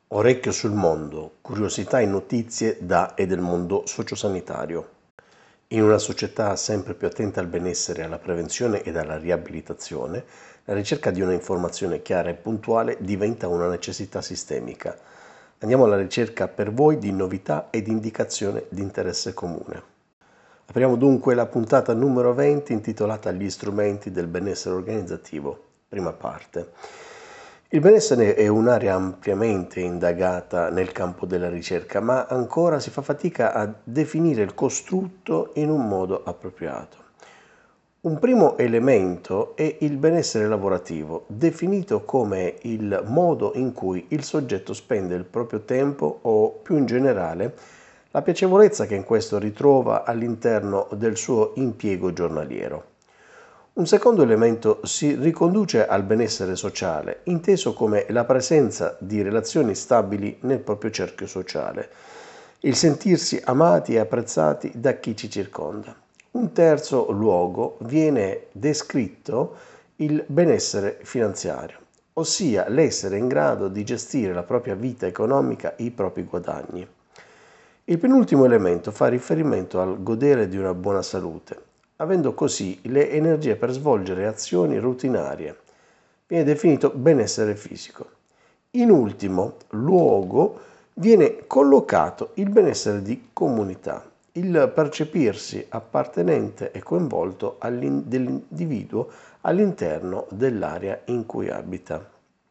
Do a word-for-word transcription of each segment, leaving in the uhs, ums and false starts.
Orecchio sul mondo, curiosità e notizie da e del mondo sociosanitario. In una società sempre più attenta al benessere, alla prevenzione ed alla riabilitazione, la ricerca di una informazione chiara e puntuale diventa una necessità sistemica. Andiamo alla ricerca per voi di novità ed indicazione di interesse comune. Apriamo dunque la puntata numero venti intitolata Gli strumenti del benessere organizzativo, prima parte. Il benessere è un'area ampiamente indagata nel campo della ricerca, ma ancora si fa fatica a definire il costrutto in un modo appropriato. Un primo elemento è il benessere lavorativo, definito come il modo in cui il soggetto spende il proprio tempo o, più in generale, la piacevolezza che in questo ritrova all'interno del suo impiego giornaliero. Un secondo elemento si riconduce al benessere sociale, inteso come la presenza di relazioni stabili nel proprio cerchio sociale, il sentirsi amati e apprezzati da chi ci circonda. Un terzo luogo viene descritto il benessere finanziario, ossia l'essere in grado di gestire la propria vita economica e i propri guadagni. Il penultimo elemento fa riferimento al godere di una buona salute, avendo così le energie per svolgere azioni rutinarie. Viene definito benessere fisico. In ultimo luogo viene collocato il benessere di comunità, il percepirsi appartenente e coinvolto dell'individuo all'interno dell'area in cui abita.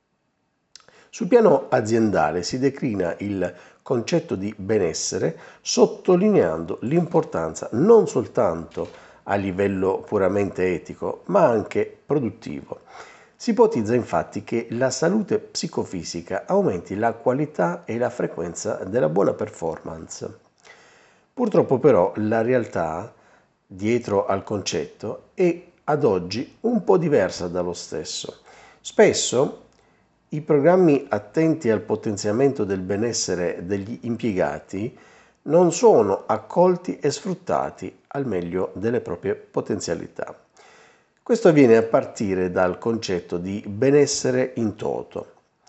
Sul piano aziendale si declina il concetto di benessere sottolineando l'importanza non soltanto a livello puramente etico, ma anche produttivo. Si ipotizza infatti che la salute psicofisica aumenti la qualità e la frequenza della buona performance. Purtroppo però la realtà dietro al concetto è ad oggi un po' diversa dallo stesso. Spesso i programmi attenti al potenziamento del benessere degli impiegati non sono accolti e sfruttati al meglio delle proprie potenzialità. Questo avviene a partire dal concetto di benessere in toto.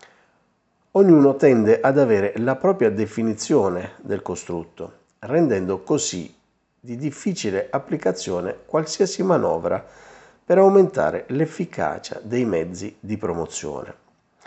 Ognuno tende ad avere la propria definizione del costrutto, rendendo così di difficile applicazione qualsiasi manovra per aumentare l'efficacia dei mezzi di promozione.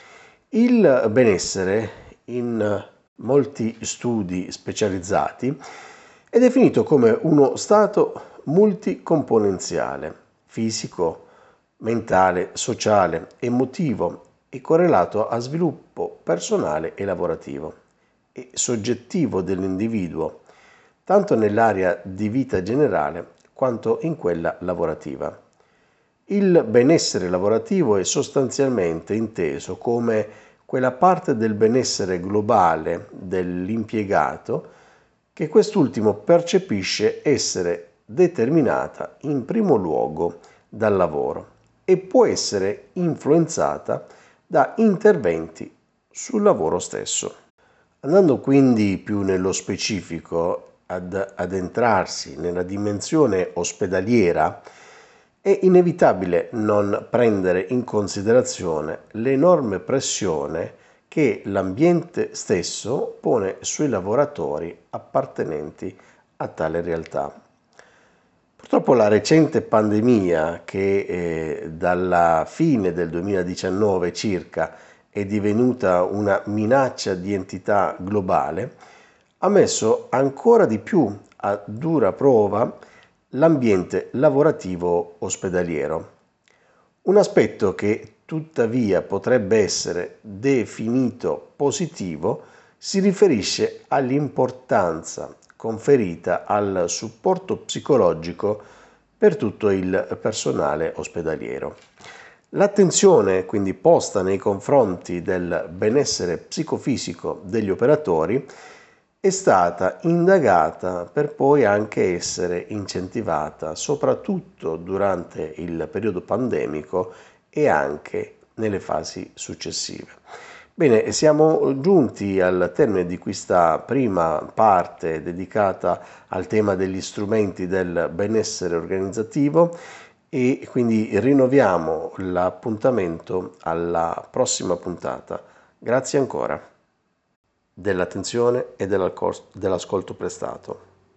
Il benessere, in molti studi specializzati, è definito come uno stato multicomponenziale, fisico, mentale, sociale, emotivo e correlato a sviluppo personale e lavorativo e soggettivo dell'individuo, tanto nell'area di vita generale quanto in quella lavorativa. Il benessere lavorativo è sostanzialmente inteso come quella parte del benessere globale dell'impiegato che quest'ultimo percepisce essere determinata in primo luogo dal lavoro e può essere influenzata da interventi sul lavoro stesso. Andando quindi più nello specifico ad addentrarsi nella dimensione ospedaliera, è inevitabile non prendere in considerazione l'enorme pressione che l'ambiente stesso pone sui lavoratori appartenenti a tale realtà. Purtroppo la recente pandemia, che eh, dalla fine del duemiladiciannove circa è divenuta una minaccia di entità globale, ha messo ancora di più a dura prova l'ambiente lavorativo ospedaliero. Un aspetto che tuttavia potrebbe essere definito positivo si riferisce all'importanza conferita al supporto psicologico per tutto il personale ospedaliero. L'attenzione quindi posta nei confronti del benessere psicofisico degli operatori è stata indagata per poi anche essere incentivata, soprattutto durante il periodo pandemico e anche nelle fasi successive. Bene, siamo giunti al termine di questa prima parte dedicata al tema degli strumenti del benessere organizzativo e quindi rinnoviamo l'appuntamento alla prossima puntata. Grazie ancora. dell'attenzione e dell'ascolto prestato.